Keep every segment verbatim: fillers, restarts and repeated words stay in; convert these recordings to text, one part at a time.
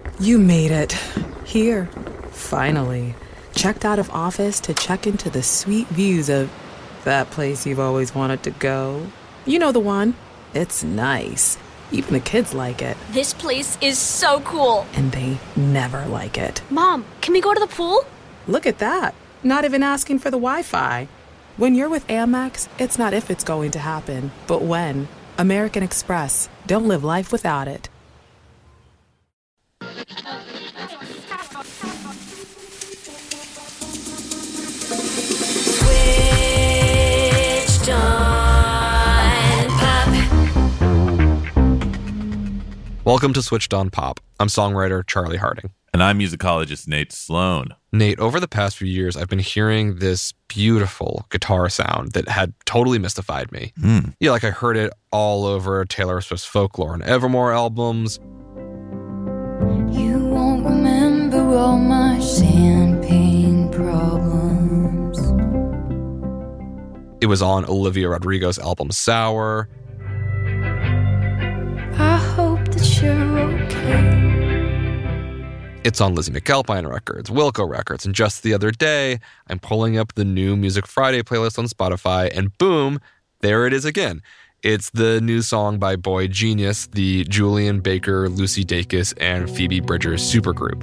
You made it. Here, finally. Checked out of office to check into the sweet views of that place you've always wanted to go. You know the one. It's nice. Even the kids like it. This place is so cool. And they never like it. Mom, can we go to the pool? Look at that. Not even asking for the Wi-Fi. When you're with Amex, it's not if it's going to happen, but when. American Express. Don't live life without it. Switched on Pop. Welcome to Switched on Pop. I'm songwriter Charlie Harding. And I'm musicologist Nate Sloan. Nate, over the past few years, I've been hearing this beautiful guitar sound that had totally mystified me. Mm. Yeah, like I heard it all over Taylor Swift's Folklore and Evermore albums. You won't remember all my champagne problems. It was on Olivia Rodrigo's album Sour. I hope that you're okay. It's on Lizzie McAlpine Records, Wilco Records, and just the other day, I'm pulling up the new Music Friday playlist on Spotify, and boom, there it is again. It's the new song by Boy Genius, the Julian Baker, Lucy Dacus, and Phoebe Bridgers supergroup.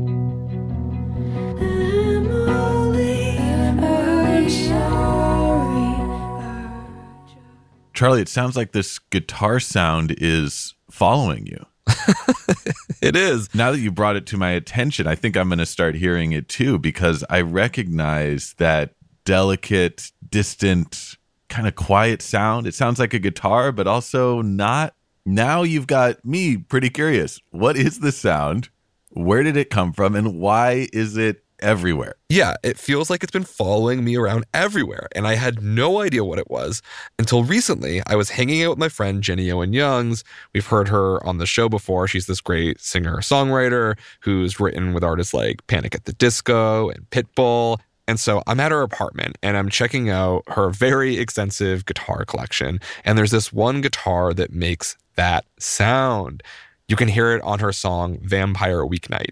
Charlie, it sounds like this guitar sound is following you. It is. Now that you brought it to my attention, I think I'm going to start hearing it too, because I recognize that delicate, distant, kind of quiet sound. It sounds like a guitar, but also not. Now you've got me pretty curious. What is the sound? Where did it come from? And why is it everywhere? Yeah, it feels like it's been following me around everywhere, and I had no idea what it was until recently. I was hanging out with my friend Jenny Owen Youngs. We've heard her on the show before. She's this great singer-songwriter who's written with artists like Panic at the Disco and Pitbull. And so I'm at her apartment, and I'm checking out her very extensive guitar collection, and there's this one guitar that makes that sound. You can hear it on her song Vampire Weeknight.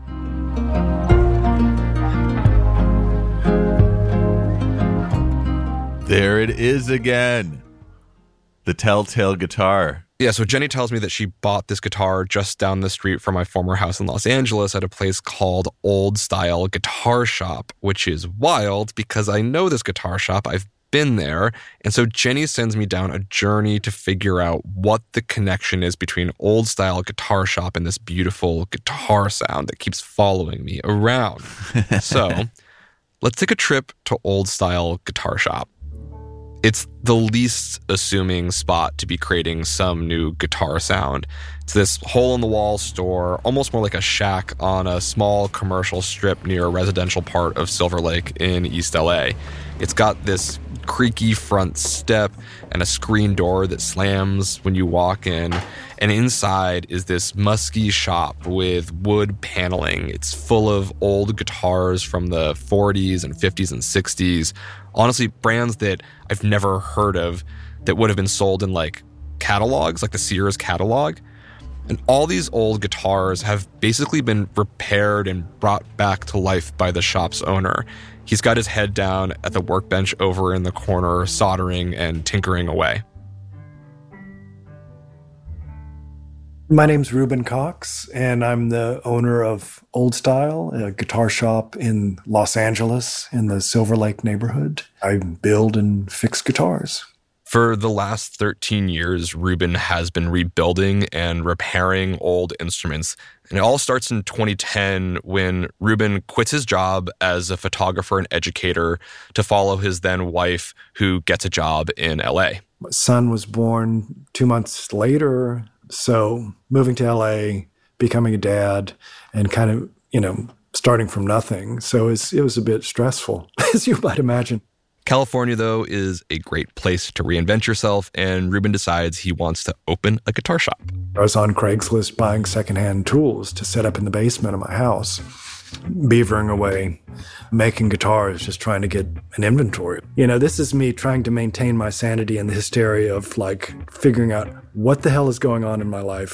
There it is again. The telltale guitar. Yeah, so Jenny tells me that she bought this guitar just down the street from my former house in Los Angeles at a place called Old Style Guitar Shop, which is wild because I know this guitar shop. I've been there. And so Jenny sends me down a journey to figure out what the connection is between Old Style Guitar Shop and this beautiful guitar sound that keeps following me around. So let's take a trip to Old Style Guitar Shop. It's the least assuming spot to be creating some new guitar sound. It's this hole-in-the-wall store, almost more like a shack on a small commercial strip near a residential part of Silver Lake in East L A. It's got this creaky front step and a screen door that slams when you walk in. And inside is this musky shop with wood paneling. It's full of old guitars from the forties and fifties and sixties. Honestly, brands that I've never heard of that would have been sold in like catalogs, like the Sears catalog. And all these old guitars have basically been repaired and brought back to life by the shop's owner. He's got his head down at the workbench over in the corner, soldering and tinkering away. My name's Ruben Cox, and I'm the owner of Old Style, a guitar shop in Los Angeles in the Silver Lake neighborhood. I build and fix guitars. For the last thirteen years, Ruben has been rebuilding and repairing old instruments. And it all starts in twenty ten when Ruben quits his job as a photographer and educator to follow his then wife, who gets a job in L A. My son was born two months later, so moving to L A, becoming a dad, and kind of, you know, starting from nothing. So it's, it was a bit stressful, as you might imagine. California, though, is a great place to reinvent yourself, and Ruben decides he wants to open a guitar shop. I was on Craigslist buying secondhand tools to set up in the basement of my house, beavering away, making guitars, just trying to get an inventory. You know, this is me trying to maintain my sanity in the hysteria of, like, figuring out what the hell is going on in my life.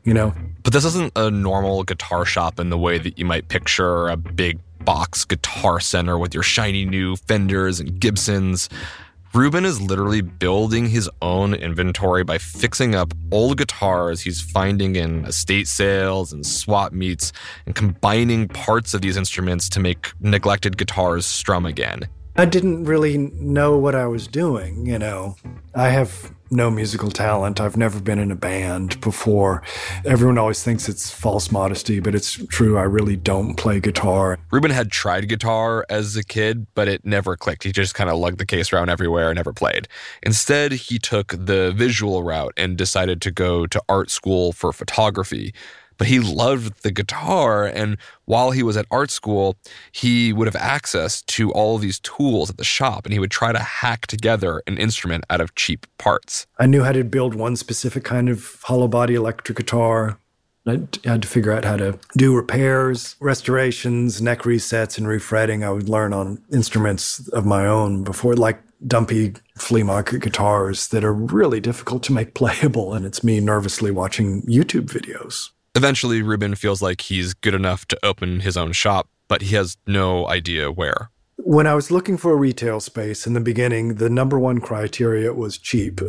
you know? But this isn't a normal guitar shop in the way that you might picture a big box guitar center with your shiny new Fenders and Gibsons. Ruben is literally building his own inventory by fixing up old guitars he's finding in estate sales and swap meets and combining parts of these instruments to make neglected guitars strum again. I didn't really know what I was doing, you know. I have no musical talent. I've never been in a band before. Everyone always thinks it's false modesty, but it's true. I really don't play guitar. Ruben had tried guitar as a kid, but it never clicked. He just kind of lugged the case around everywhere and never played. Instead, he took the visual route and decided to go to art school for photography. But he loved the guitar, and while he was at art school, he would have access to all of these tools at the shop, and he would try to hack together an instrument out of cheap parts. I knew how to build one specific kind of hollow body electric guitar. I had to figure out how to do repairs, restorations, neck resets, and refretting. I would learn on instruments of my own before, like dumpy flea market guitars that are really difficult to make playable, and it's me nervously watching YouTube videos. Eventually, Ruben feels like he's good enough to open his own shop, but he has no idea where. When I was looking for a retail space in the beginning, the number one criteria was cheap.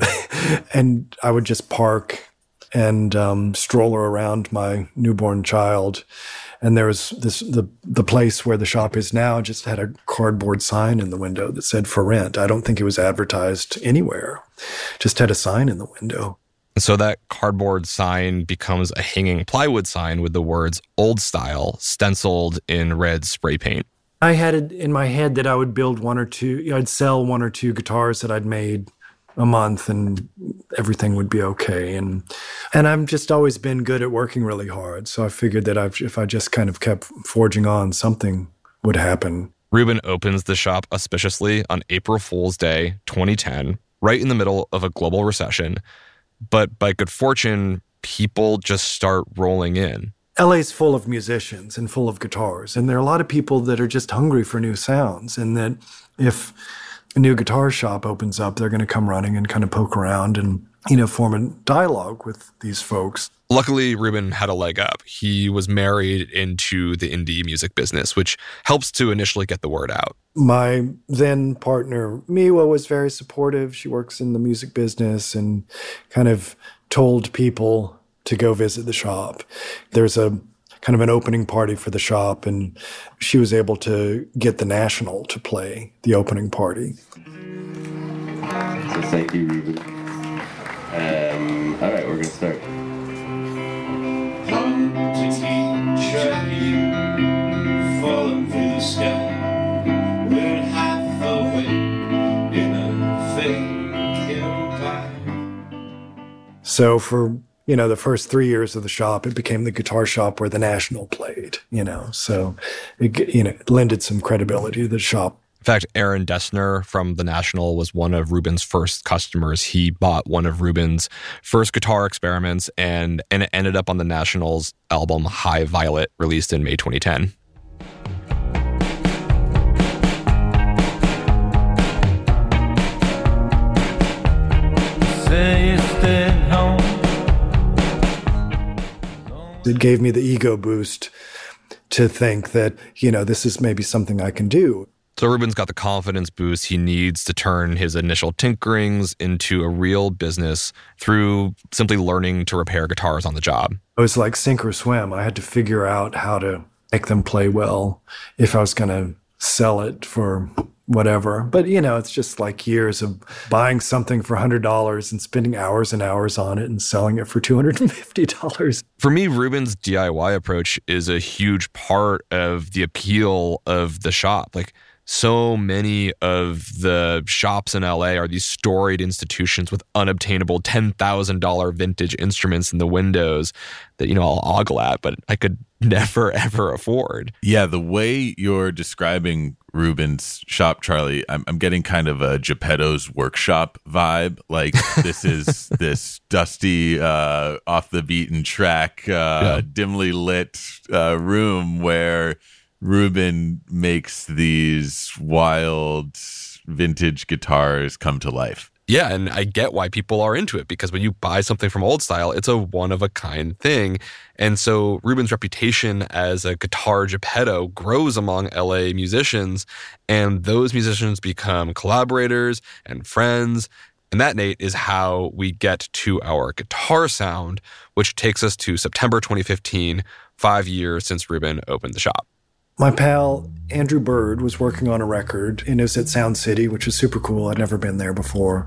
And I would just park and um, stroller around my newborn child. And there was this, the, the place where the shop is now just had a cardboard sign in the window that said for rent. I don't think it was advertised anywhere. Just had a sign in the window. So that cardboard sign becomes a hanging plywood sign with the words Old Style stenciled in red spray paint. I had it in my head that I would build one or two, I'd sell one or two guitars that I'd made a month and everything would be okay. And and I've just always been good at working really hard. So I figured that I've, if I just kind of kept forging on, something would happen. Ruben opens the shop auspiciously on April Fool's Day, twenty ten, right in the middle of a global recession. But by good fortune, people just start rolling in. L A's full of musicians and full of guitars. And there are a lot of people that are just hungry for new sounds. And that if a new guitar shop opens up, they're going to come running and kind of poke around and, you know, form a dialogue with these folks. Luckily, Ruben had a leg up. He was married into the indie music business, which helps to initially get the word out. My then partner, Miwa, was very supportive. She works in the music business and kind of told people to go visit the shop. There's a kind of an opening party for the shop, and she was able to get the National to play the opening party. So thank you, Ruben. Um, all right, we're going to start. Come to teach you, falling through the sky. We're half away in a fake empire. So for, you know, the first three years of the shop, it became the guitar shop where the National played, you know. So, it, you know, it lended some credibility to the shop. In fact, Aaron Dessner from the National was one of Ruben's first customers. He bought one of Ruben's first guitar experiments, and, and it ended up on the National's album High Violet, released in May twenty ten. It gave me the ego boost to think that, you know, this is maybe something I can do. So Ruben's got the confidence boost he needs to turn his initial tinkerings into a real business through simply learning to repair guitars on the job. It was like sink or swim. I had to figure out how to make them play well if I was going to sell it for whatever. But, you know, it's just like years of buying something for one hundred dollars and spending hours and hours on it and selling it for two hundred fifty dollars. For me, Ruben's D I Y approach is a huge part of the appeal of the shop. Like, so many of the shops in L A are these storied institutions with unobtainable ten thousand dollars vintage instruments in the windows that, you know, I'll ogle at, but I could never, ever afford. Yeah, the way you're describing Ruben's shop, Charlie, I'm, I'm getting kind of a Geppetto's Workshop vibe. Like, this is this dusty, uh, off the beaten track, uh, yeah. dimly lit uh, room where Ruben makes these wild vintage guitars come to life. Yeah, and I get why people are into it, because when you buy something from Old Style, it's a one-of-a-kind thing. And so Ruben's reputation as a guitar Geppetto grows among L A musicians, and those musicians become collaborators and friends. And that, Nate, is how we get to our guitar sound, which takes us to September twenty fifteen, five years since Ruben opened the shop. My pal, Andrew Bird, was working on a record, and it was at Sound City, which was super cool. I'd never been there before.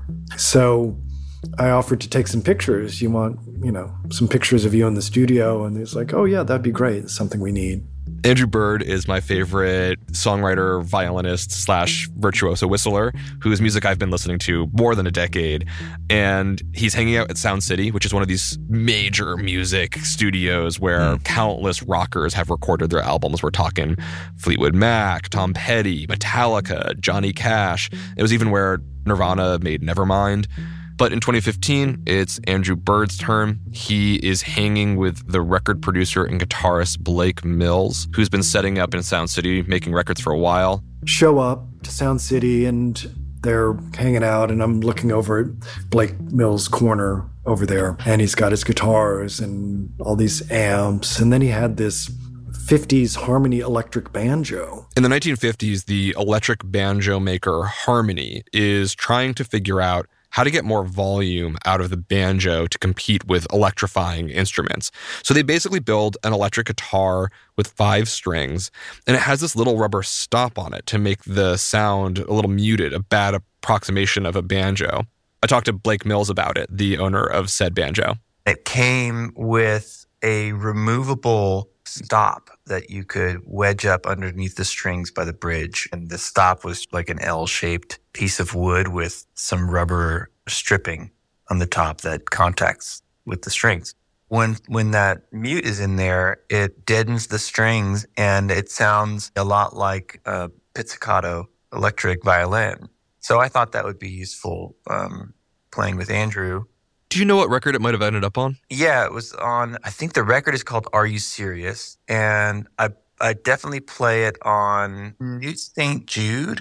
So I offered to take some pictures. You want, you know, some pictures of you in the studio? And he was like, oh, yeah, that'd be great. It's something we need. Andrew Bird is my favorite songwriter, violinist slash virtuoso whistler, whose music I've been listening to more than a decade. And he's hanging out at Sound City, which is one of these major music studios where mm. countless rockers have recorded their albums. We're talking Fleetwood Mac, Tom Petty, Metallica, Johnny Cash. It was even where Nirvana made Nevermind. But in twenty fifteen, it's Andrew Bird's turn. He is hanging with the record producer and guitarist Blake Mills, who's been setting up in Sound City, making records for a while. Show up to Sound City, and they're hanging out, and I'm looking over at Blake Mills' corner over there, and he's got his guitars and all these amps, and then he had this fifties Harmony electric banjo. In the nineteen fifties, the electric banjo maker Harmony is trying to figure out how to get more volume out of the banjo to compete with electrifying instruments. So they basically build an electric guitar with five strings, and it has this little rubber stop on it to make the sound a little muted, a bad approximation of a banjo. I talked to Blake Mills about it, the owner of said banjo. It came with a removable stop that you could wedge up underneath the strings by the bridge. And the stop was like an L-shaped piece of wood with some rubber stripping on the top that contacts with the strings. When when that mute is in there, it deadens the strings, and it sounds a lot like a pizzicato electric violin. So I thought that would be useful um, playing with Andrew. Do you know what record it might have ended up on? Yeah, it was on, I think the record is called Are You Serious? And I I definitely play it on New Saint Jude.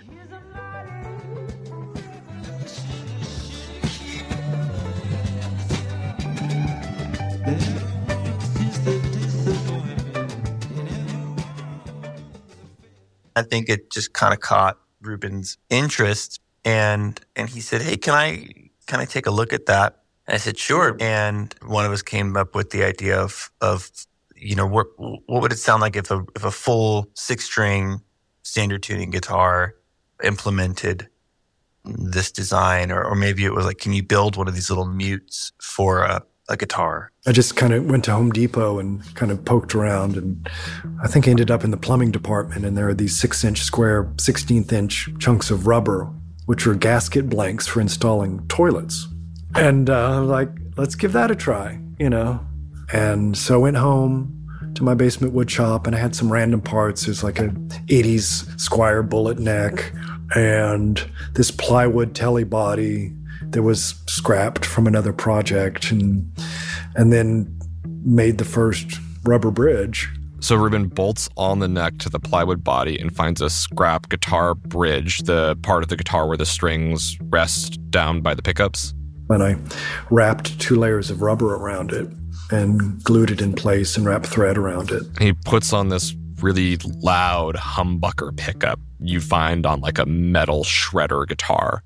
I think it just kind of caught Ruben's interest, and and he said, "Hey, can I can I take a look at that?" I said, sure. And one of us came up with the idea of, of you know, what, what would it sound like if a if a full six-string standard tuning guitar implemented this design? Or, or maybe it was like, can you build one of these little mutes for a, a guitar? I just kind of went to Home Depot and kind of poked around, and I think I ended up in the plumbing department, and there are these six-inch square, sixteenth-inch chunks of rubber, which are gasket blanks for installing toilets. And uh, like, let's give that a try, you know. And so I went home to my basement wood shop, and I had some random parts. There's like a eighties Squier bullet neck and this plywood telly body that was scrapped from another project, and and then made the first rubber bridge. So Ruben bolts on the neck to the plywood body and finds a scrap guitar bridge, the part of the guitar where the strings rest down by the pickups. And I wrapped two layers of rubber around it and glued it in place and wrapped thread around it. He puts on this really loud humbucker pickup you find on like a metal shredder guitar.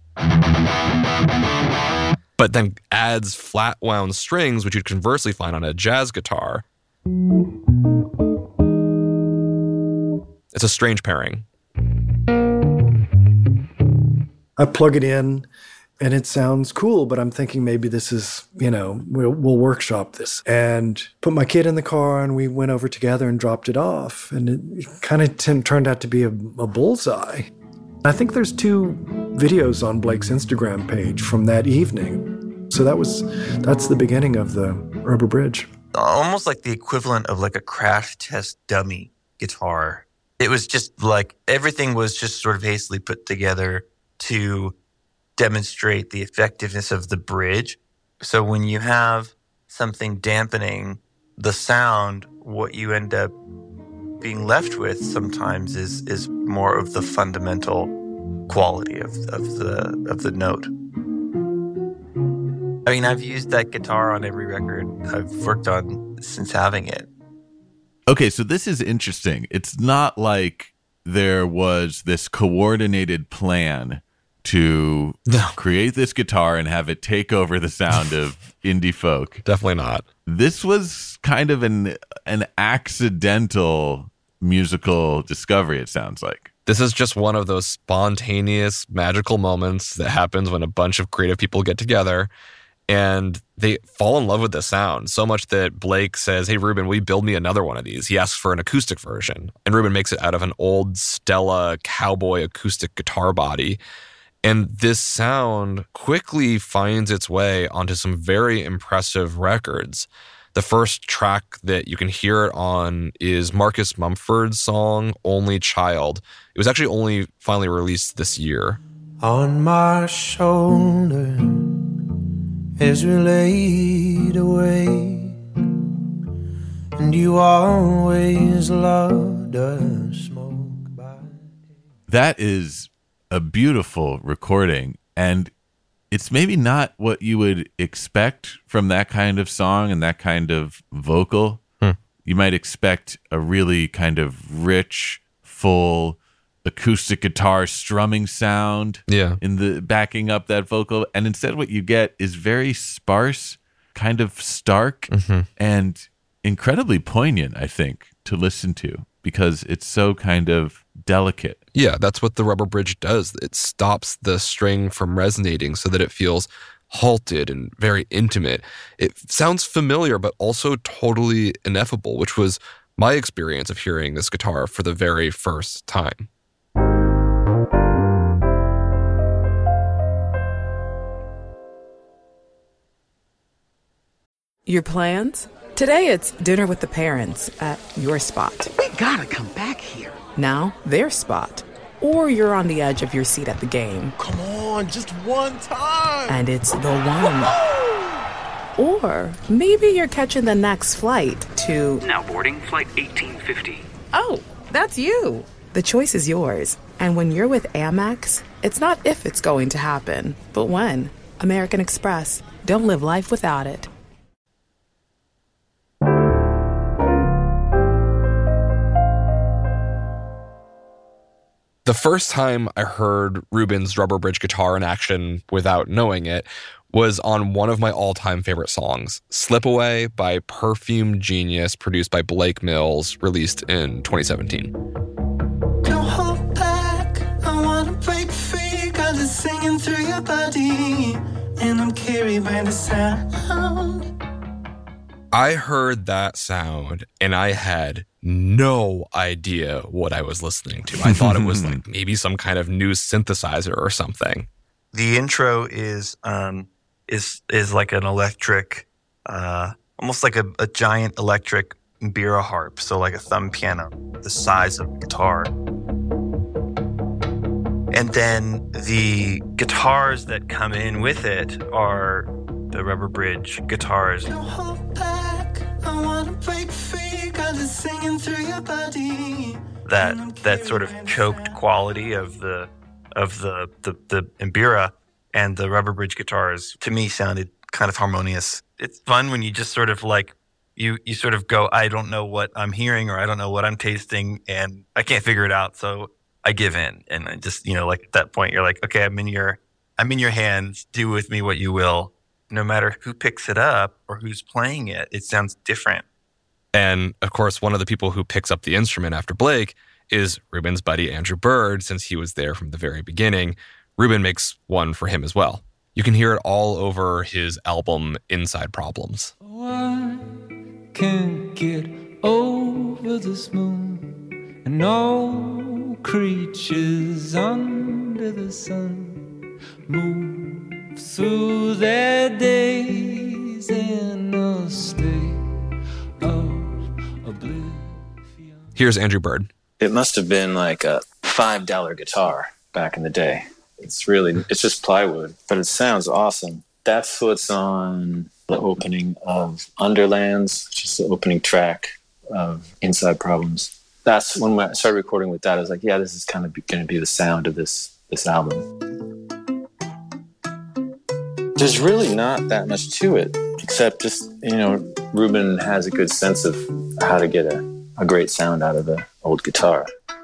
But then adds flat wound strings, which you'd conversely find on a jazz guitar. It's a strange pairing. I plug it in, and it sounds cool, but I'm thinking maybe this is, you know, we'll, we'll workshop this. And put my kid in the car, and we went over together and dropped it off. And it kind of t- turned out to be a, a bullseye. I think there's two videos on Blake's Instagram page from that evening. So that was, that's the beginning of the Rubber Bridge. Almost like the equivalent of like a crash test dummy guitar. It was just like everything was just sort of hastily put together to demonstrate the effectiveness of the bridge. So when you have something dampening the sound, what you end up being left with sometimes is is more of the fundamental quality of, of the of the note. I mean, I've used that guitar on every record I've worked on since having it. Okay, so this is interesting. It's not like there was this coordinated plan to No. create this guitar and have it take over the sound of indie folk. Definitely not. This was kind of an an accidental musical discovery, it sounds like. This is just one of those spontaneous, magical moments that happens when a bunch of creative people get together and they fall in love with the sound so much that Blake says, "Hey, Ruben, will you build me another one of these?" He asks for an acoustic version, and Ruben makes it out of an old Stella cowboy acoustic guitar body. And this sound quickly finds its way onto some very impressive records. The first track that you can hear it on is Marcus Mumford's song, Only Child. It was actually only finally released this year. On my shoulder is laid away, and you always loved a smoke by day. That is a beautiful recording, and it's maybe not what you would expect from that kind of song and that kind of vocal. Hmm. You might expect a really kind of rich, full acoustic guitar strumming sound Yeah. in the backing up that vocal, and instead what you get is very sparse, kind of stark, Mm-hmm. and incredibly poignant, I think, to listen to because it's so kind of delicate. Yeah, that's what the rubber bridge does. It stops the string from resonating so that it feels halted and very intimate. It sounds familiar, but also totally ineffable, which was my experience of hearing this guitar for the very first time. Your plans? Today it's dinner with the parents at your spot. We gotta come back here. Now, their spot. Or you're on the edge of your seat at the game. Come on, just one time. And it's the one. Or maybe you're catching the next flight to... Now boarding flight eighteen fifty. Oh, that's you. The choice is yours. And when you're with Amex, it's not if it's going to happen, but when. American Express. Don't live life without it. The first time I heard Ruben's rubber bridge guitar in action without knowing it was on one of my all-time favorite songs, Slip Away by Perfume Genius, produced by Blake Mills, released in twenty seventeen. Don't hold back, I wanna break free, got it singing through your body, and I'm carried by the sound. I heard that sound and I had no idea what I was listening to. I thought it was like maybe some kind of new synthesizer or something. The intro is um is is like an electric, uh, almost like a, a giant electric Mbira harp, so like a thumb piano, the size of a guitar. And then the guitars that come in with it are the rubber bridge guitars. Don't hold back, I wanna break free, got it singing through your body. That that sort of choked quality of the of the the, the Mbira and the rubber bridge guitars to me sounded kind of harmonious. It's fun when you just sort of like you you sort of go, I don't know what I'm hearing or I don't know what I'm tasting and I can't figure it out, so I give in. And I just, you know, like at that point you're like, okay, I'm in your I'm in your hands, do with me what you will. No matter who picks it up or who's playing it, it sounds different. And of course, one of the people who picks up the instrument after Blake is Ruben's buddy Andrew Bird, since he was there from the very beginning. Ruben makes one for him as well. You can hear it all over his album Inside Problems. Oh, I can't get over this moon, and no creatures under the sun move through their days in a state of oblivion. Here's Andrew Bird. It must have been like a five dollar guitar back in the day. It's really, it's just plywood, but it sounds awesome. That's what's on the opening of Underlands, which is the opening track of Inside Problems. That's when I started recording with that. I was like, yeah, this is kind of going to be the sound of this this album. There's really not that much to it, except just, you know, Ruben has a good sense of how to get a, a great sound out of an old guitar.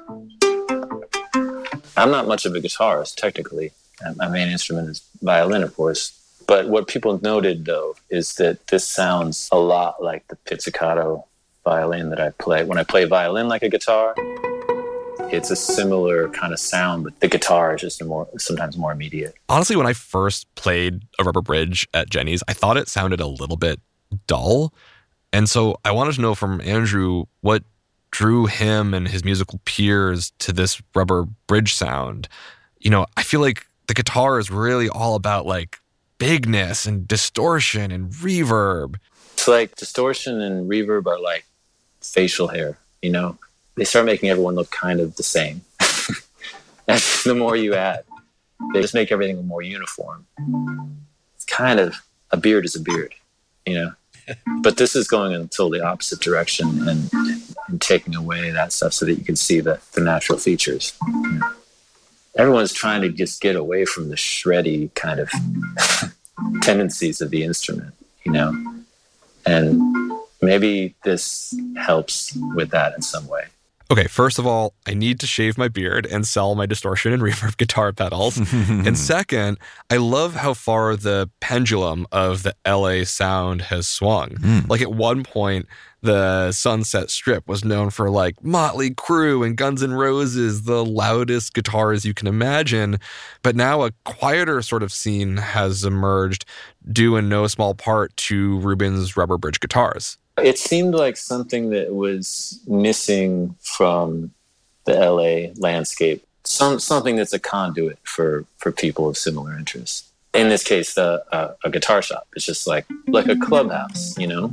I'm not much of a guitarist, technically. My main instrument is violin, of course. But what people noted, though, is that this sounds a lot like the pizzicato violin that I play. When I play violin like a guitar, it's a similar kind of sound, but the guitar is just a more sometimes more immediate. Honestly, when I first played a rubber bridge at Jenny's, I thought it sounded a little bit dull. And so I wanted to know from Andrew what drew him and his musical peers to this rubber bridge sound. You know, I feel like the guitar is really all about like bigness and distortion and reverb. It's like distortion and reverb are like facial hair, you know? They start making everyone look kind of the same. And the more you add, they just make everything more uniform. It's kind of, a beard is a beard, you know? But this is going until the opposite direction and, and taking away that stuff so that you can see the, the natural features. You know? Everyone's trying to just get away from the shreddy kind of tendencies of the instrument, you know? And maybe this helps with that in some way. Okay, first of all, I need to shave my beard and sell my distortion and reverb guitar pedals. And second, I love how far the pendulum of the L A sound has swung. Mm. Like at one point, the Sunset Strip was known for like Motley Crue and Guns N' Roses, the loudest guitars you can imagine. But now a quieter sort of scene has emerged, due in no small part to Ruben's rubber bridge guitars. It seemed like something that was missing from the L A landscape. Some something that's a conduit for, for people of similar interests. In this case, the uh, a guitar shop. It's just like like a clubhouse, you know?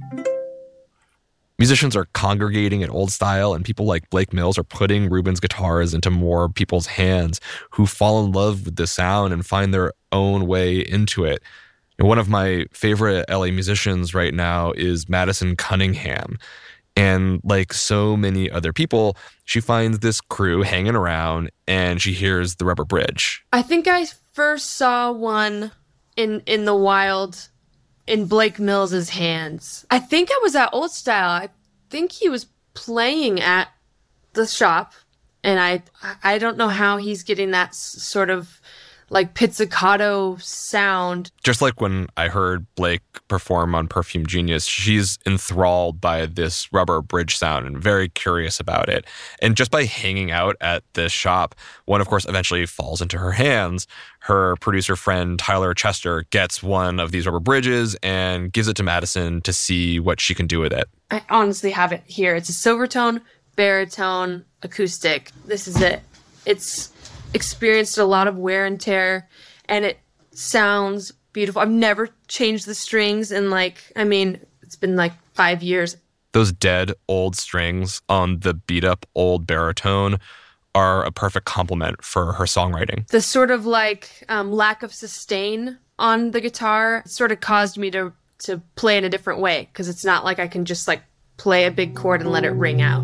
Musicians are congregating at Old Style, and people like Blake Mills are putting Ruben's guitars into more people's hands who fall in love with the sound and find their own way into it. And one of my favorite L A musicians right now is Madison Cunningham. And like so many other people, she finds this crew hanging around and she hears the rubber bridge. I think I first saw one in in the wild in Blake Mills's hands. I think I was at Old Style. I think he was playing at the shop. And I I don't know how he's getting that sort of like pizzicato sound. Just like when I heard Blake perform on Perfume Genius, she's enthralled by this rubber bridge sound and very curious about it. And just by hanging out at this shop, one, of course, eventually falls into her hands. Her producer friend, Tyler Chester, gets one of these rubber bridges and gives it to Madison to see what she can do with it. I honestly have it here. It's a Silvertone, baritone, acoustic. This is it. It's experienced a lot of wear and tear, and it sounds beautiful. I've never changed the strings in like, I mean, it's been like five years. Those dead old strings on the beat up old baritone are a perfect complement for her songwriting. The sort of like um, lack of sustain on the guitar sort of caused me to, to play in a different way, because it's not like I can just like play a big chord and let it ring out.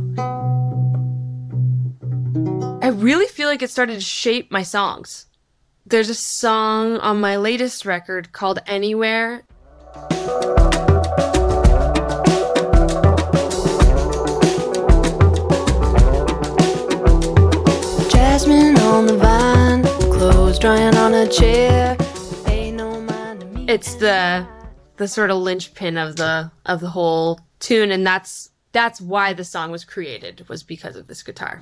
I really feel like it started to shape my songs. There's a song on my latest record called Anywhere. Jasmine on the vine, clothes drying on a chair. It's the the sort of linchpin of the of the whole tune, and that's that's why the song was created, was because of this guitar.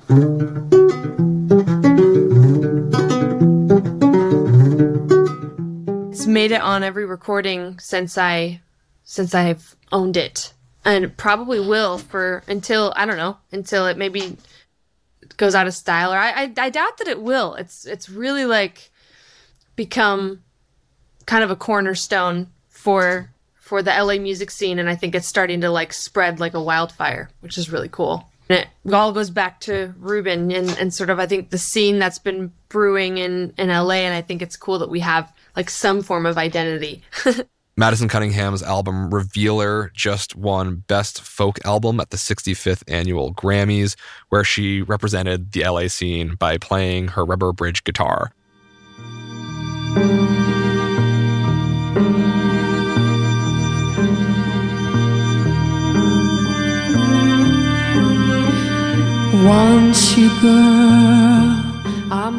It's made it on every recording since I since I've owned it, and probably will for until I don't know until it maybe goes out of style, or I, I I doubt that it will. It's it's really like become kind of a cornerstone for for the L A music scene, and I think it's starting to like spread like a wildfire, which is really cool. And it all goes back to Ruben and, and sort of I think the scene that's been brewing in, in L A, and I think it's cool that we have like some form of identity. Madison Cunningham's album Revealer just won Best Folk Album at the sixty-fifth Annual Grammys, where she represented the L A scene by playing her rubber bridge guitar. once your girl, I'm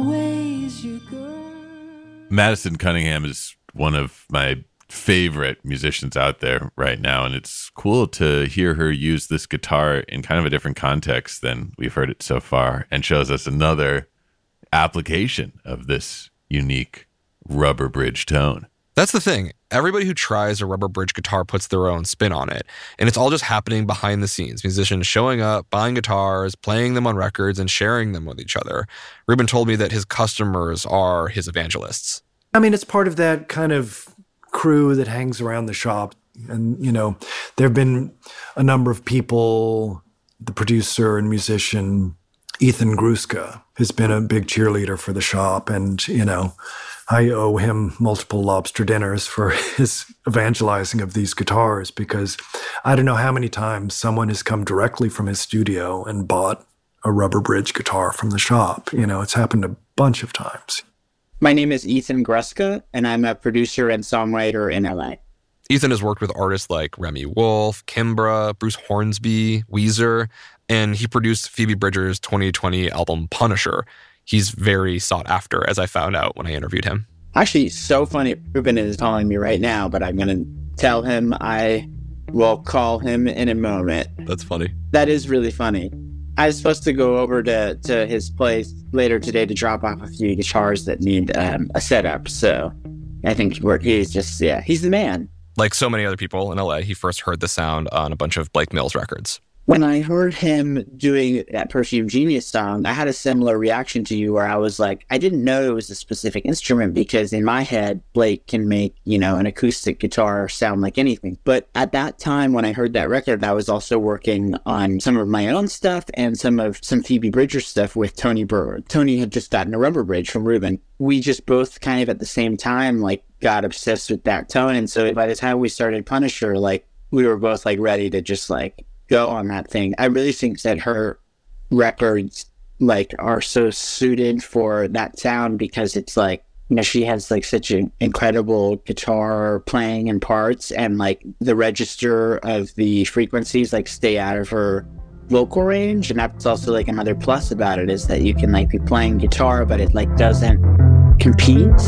always your girl. Madison Cunningham is one of my favorite musicians out there right now, and it's cool to hear her use this guitar in kind of a different context than we've heard it so far, and shows us another application of this unique rubber bridge tone. That's the thing. Everybody who tries a rubber bridge guitar puts their own spin on it. And it's all just happening behind the scenes. Musicians showing up, buying guitars, playing them on records, and sharing them with each other. Ruben told me that his customers are his evangelists. I mean, it's part of that kind of crew that hangs around the shop. And, you know, there have been a number of people, the producer and musician, Ethan Gruska, has been a big cheerleader for the shop. And, you know, I owe him multiple lobster dinners for his evangelizing of these guitars, because I don't know how many times someone has come directly from his studio and bought a rubber bridge guitar from the shop. You know, it's happened a bunch of times. My name is Ethan Gruska, and I'm a producer and songwriter in L A. Ethan has worked with artists like Remy Wolf, Kimbra, Bruce Hornsby, Weezer, and he produced Phoebe Bridgers' twenty twenty album Punisher. He's very sought after, as I found out when I interviewed him. Actually, so funny. Ruben is calling me right now, but I'm going to tell him I will call him in a moment. That's funny. That is really funny. I was supposed to go over to, to his place later today to drop off a few guitars that need um, a setup. So I think we're, he's just, yeah, he's the man. Like so many other people in L A, he first heard the sound on a bunch of Blake Mills records. When I heard him doing that Perfume Genius song, I had a similar reaction to you, where I was like, I didn't know it was a specific instrument, because in my head, Blake can make, you know, an acoustic guitar sound like anything. But at that time, when I heard that record, I was also working on some of my own stuff and some of some Phoebe Bridgers stuff with Tony Brewer. Tony had just gotten a rubber bridge from Ruben. We just both kind of at the same time, like, got obsessed with that tone. And so by the time we started Punisher, like, we were both like ready to just like go on that thing. I really think that her records like are so suited for that sound, because it's like, you know, she has like such an incredible guitar playing and parts, and like the register of the frequencies like stay out of her vocal range. And that's also like another plus about it, is that you can like be playing guitar, but it like doesn't compete.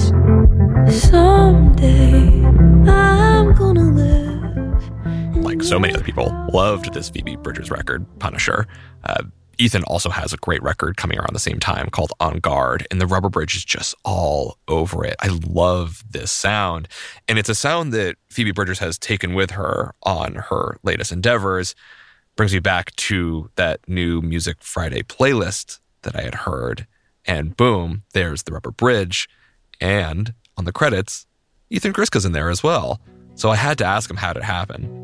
Someday I'm gonna live. Like so many other people, loved this Phoebe Bridgers record, Punisher. Uh, Ethan also has a great record coming around the same time called On Guard, and the rubber bridge is just all over it. I love this sound, and it's a sound that Phoebe Bridgers has taken with her on her latest endeavors. Brings me back to that new Music Friday playlist that I had heard, and boom, there's the rubber bridge, and on the credits, Ethan Gruska's in there as well. So I had to ask him how did it happen.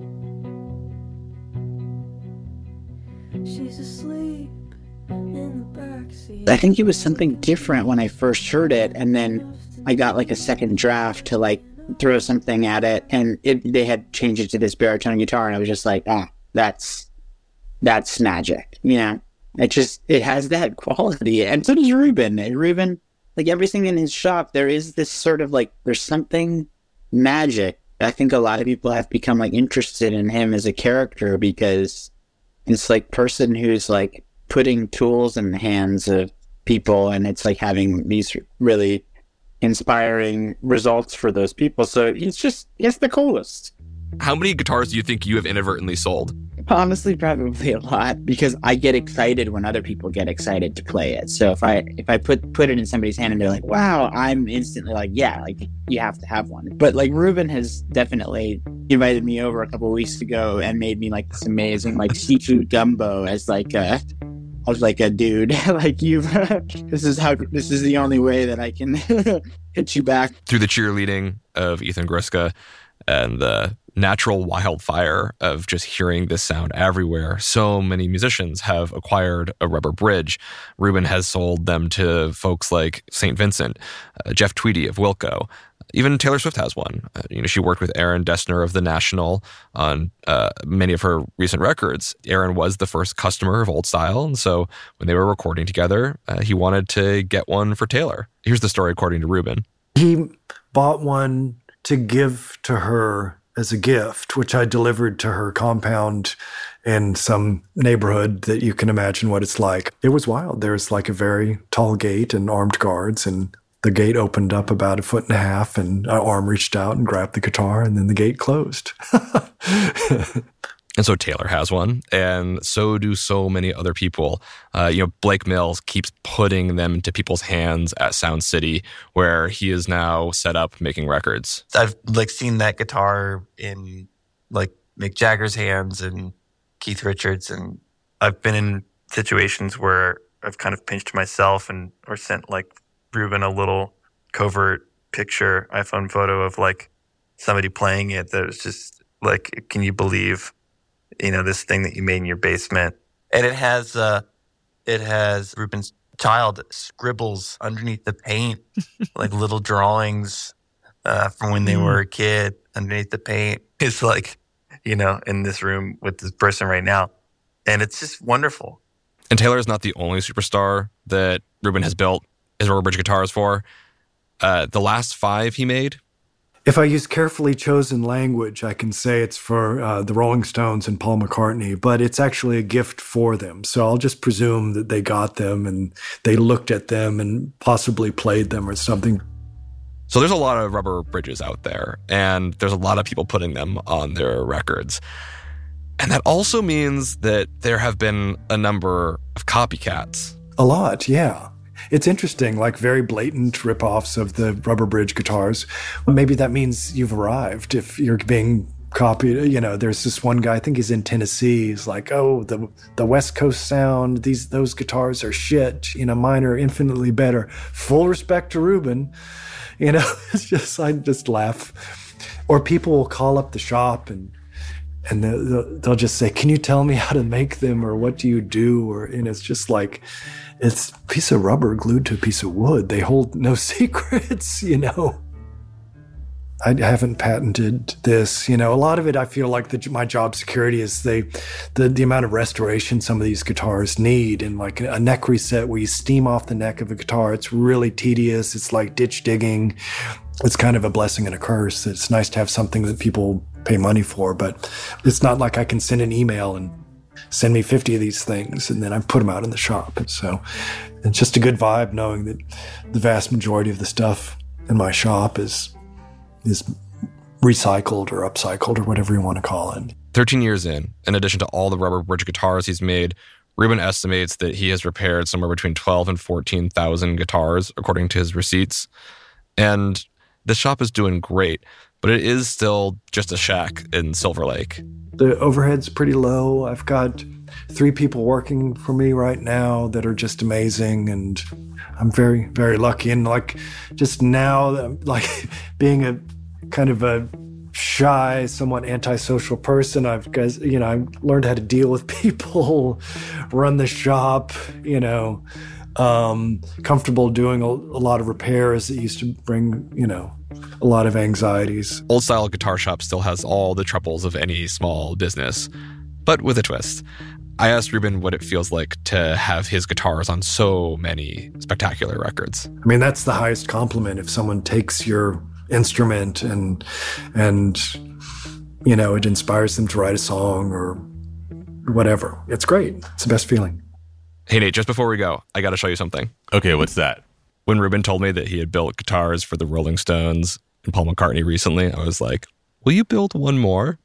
She's asleep in the backseat. I think it was something different when I first heard it, and then I got like a second draft to like throw something at it, and it, they had changed it to this baritone guitar, and I was just like, ah, that's that's magic. You know, it just it has that quality, and so does Ruben. And Ruben, like everything in his shop, there is this sort of like there's something magic. I think a lot of people have become like interested in him as a character, because it's like person who's like putting tools in the hands of people, and it's like having these really inspiring results for those people. So he's just, he's the coolest. How many guitars do you think you have inadvertently sold? Honestly, probably a lot, because I get excited when other people get excited to play it. So if I if I put put it in somebody's hand and they're like, wow, I'm instantly like, yeah, like you have to have one. But like Ruben has definitely invited me over a couple of weeks ago and made me like this amazing like seafood gumbo as like a I was like a dude, like you. This is how. This is the only way that I can hit you back. Through the cheerleading of Ethan Gruska and the natural wildfire of just hearing this sound everywhere, so many musicians have acquired a rubber bridge. Ruben has sold them to folks like Saint Vincent, uh, Jeff Tweedy of Wilco. Even Taylor Swift has one. Uh, you know, she worked with Aaron Dessner of The National on uh, many of her recent records. Aaron was the first customer of Old Style, and so when they were recording together, uh, he wanted to get one for Taylor. Here's the story according to Ruben. He bought one to give to her as a gift, which I delivered to her compound in some neighborhood that you can imagine what it's like. It was wild. There's like a very tall gate and armed guards, and the gate opened up about a foot and a half, and an arm reached out and grabbed the guitar, and then the gate closed. And so Taylor has one, and so do so many other people. Uh, you know, Blake Mills keeps putting them into people's hands at Sound City, where he is now set up making records. I've like seen that guitar in like Mick Jagger's hands and Keith Richards, and I've been in situations where I've kind of pinched myself and or sent like Ruben a little covert picture, iPhone photo of like somebody playing it that was just like, can you believe, you know, this thing that you made in your basement? And it has uh, it has Ruben's child scribbles underneath the paint, like little drawings uh, from when they were a kid underneath the paint. It's like, you know, in this room with this person right now. And it's just wonderful. And Taylor is not the only superstar that Ruben has built his Rubber Bridge guitars for. Uh, the last five he made, if I use carefully chosen language, I can say it's for uh, the Rolling Stones and Paul McCartney, but it's actually a gift for them. So I'll just presume that they got them and they looked at them and possibly played them or something. So there's a lot of Rubber Bridges out there, and there's a lot of people putting them on their records. And that also means that there have been a number of copycats. A lot, yeah. It's interesting, like very blatant ripoffs of the Rubber Bridge guitars. Maybe that means you've arrived if you're being copied. You know, there's this one guy, I think he's in Tennessee. He's like, oh, the the West Coast sound, these those guitars are shit. You know, mine are infinitely better. Full respect to Ruben. You know, it's just, I just laugh. Or people will call up the shop and and they'll, they'll just say, can you tell me how to make them, or what do you do? Or, and it's just like, it's a piece of rubber glued to a piece of wood. They hold no secrets, you know. I haven't patented this. You know, a lot of it, I feel like the, my job security is they, the, the amount of restoration some of these guitars need. And like a neck reset where you steam off the neck of a guitar, it's really tedious. It's like ditch digging. It's kind of a blessing and a curse. It's nice to have something that people pay money for, but it's not like I can send an email and send me fifty of these things and then I put them out in the shop. And so it's just a good vibe knowing that the vast majority of the stuff in my shop is is recycled or upcycled or whatever you want to call it. thirteen years in, in addition to all the Rubber Bridge guitars he's made, Ruben estimates that he has repaired somewhere between twelve and fourteen thousand guitars, according to his receipts. And the shop is doing great, but it is still just a shack in Silver Lake. The overhead's pretty low. I've got three people working for me right now that are just amazing, and I'm very, very lucky. And like, just now, like being a kind of a shy, somewhat antisocial person, I've guys, you know, I've learned how to deal with people, run the shop, you know, um, comfortable doing a, a lot of repairs that used to bring, you know, a lot of anxieties. Old Style Guitar Shop still has all the troubles of any small business, but with a twist. I asked Ruben what it feels like to have his guitars on so many spectacular records. I mean, that's the highest compliment if someone takes your instrument and, and you know, it inspires them to write a song or whatever. It's great. It's the best feeling. Hey, Nate, just before we go, I got to show you something. Okay, what's that? When Ruben told me that he had built guitars for the Rolling Stones and Paul McCartney recently, I was like, will you build one more?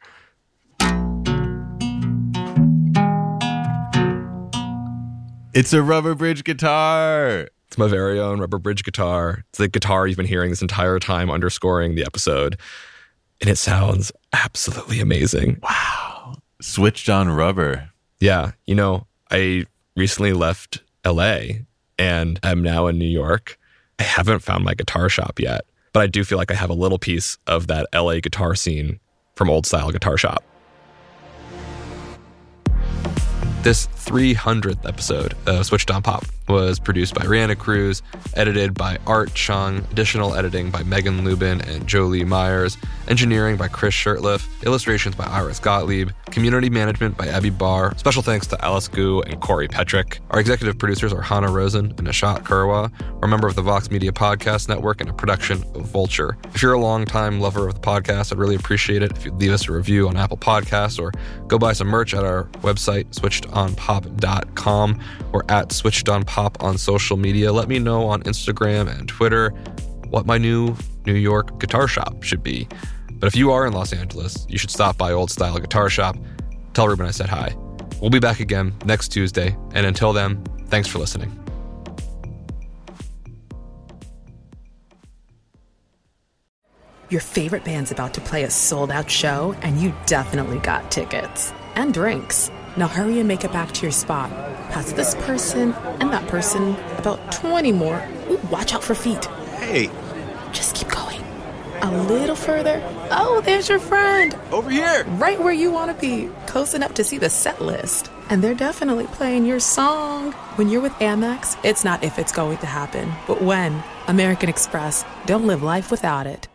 It's a Rubber Bridge guitar. It's my very own Rubber Bridge guitar. It's the guitar you've been hearing this entire time underscoring the episode. And it sounds absolutely amazing. Wow. Switched on rubber. Yeah. You know, I recently left L A and I'm now in New York. I haven't found my guitar shop yet, but I do feel like I have a little piece of that L A guitar scene from Old Style Guitar Shop. This three hundredth episode of Switched on Pop was produced by Rihanna Cruz, edited by Art Chung, additional editing by Megan Lubin and Jolie Myers, engineering by Chris Shirtliff, illustrations by Iris Gottlieb, community management by Abby Barr. Special thanks to Alice Gu and Corey Petrick. Our executive producers are Hannah Rosen and Nishat Kurwa. We're a member of the Vox Media Podcast Network and a production of Vulture. If you're a longtime lover of the podcast, I'd really appreciate it if you'd leave us a review on Apple Podcasts or go buy some merch at our website, switched on pop dot com, or at switchedonpop on social media. Let me know on Instagram and Twitter what my new New York guitar shop should be. But if you are in Los Angeles, you should stop by Old Style Guitar Shop. Tell Ruben I said hi. We'll be back again next Tuesday. And until then, thanks for listening. Your favorite band's about to play a sold-out show, and you definitely got tickets. And drinks. Now hurry and make it back to your spot. Past this person and that person. About twenty more. Ooh, watch out for feet. Hey! Just keep going. A little further. Oh, there's your friend. Over here. Right where you want to be. Close enough to see the set list. And they're definitely playing your song. When you're with Amex, it's not if it's going to happen, but when. American Express. Don't live life without it.